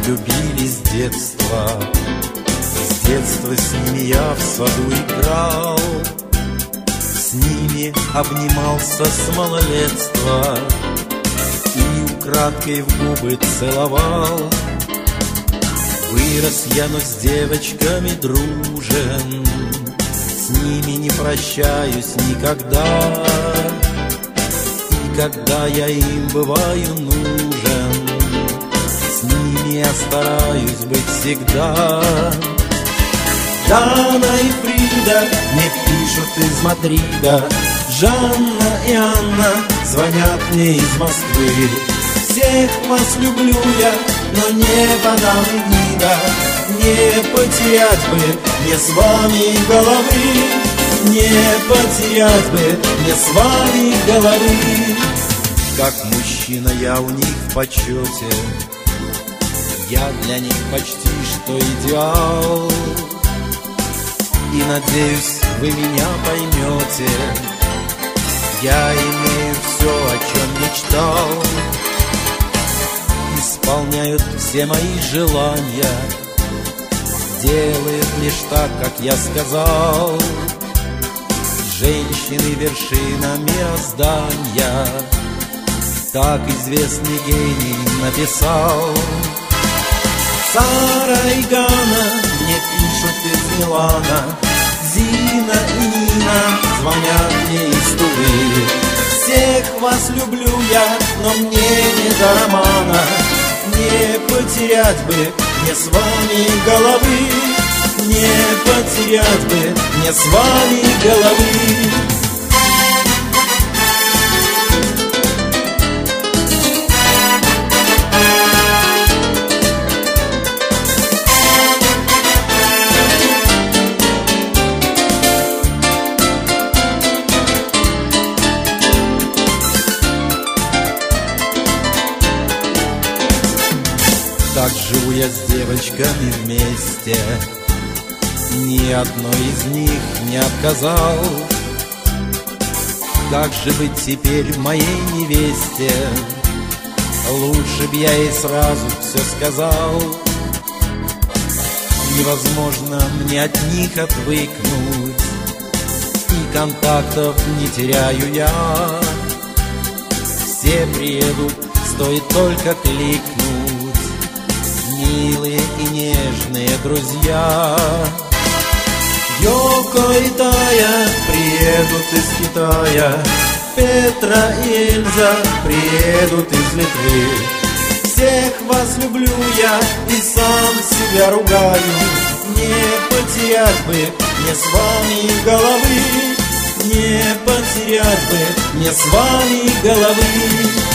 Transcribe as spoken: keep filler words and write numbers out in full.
любили с детства. С детства с ними я в саду играл, с ними обнимался с малолетства и украдкой в губы целовал. Вырос я, но с девочками дружен, с ними не прощаюсь никогда. И когда я им бываю нужен, с ними я стараюсь быть всегда. Дана и Фрида мне пишут из Мадрида, Жанна и Анна звонят мне из Москвы. Всех вас люблю я, но не подам вида. Не потерять бы мне с вами головы, не потерять бы мне с вами головы. Как мужчина я у них в почете, я для них почти что идеал. И надеюсь, вы меня поймете, я имею все, о чем мечтал. Исполняют все мои желания, делают лишь так, как я сказал. Женщины вершина мироздания, так известный гений написал. Сара и Гана мне пишут из Милана, Зина и Нина звонят мне из Тувы. Всех вас люблю я, но мне не до романа. Не потерять бы мне с вами головы, не потерять бы мне с вами головы. Так живу я с девочками вместе, ни одной из них не отказал. Как же быть теперь моей невесте? Лучше б я ей сразу все сказал. Невозможно мне от них отвыкнуть, и контактов не теряю я. Все приедут, стоит только кликнуть, милые и нежные друзья. Йоко и Тая приедут из Китая, Петра и Эльза приедут из Литвы. Всех вас люблю я и сам себя ругаю. Не потерять бы мне с вами головы, не потерять бы мне с вами головы.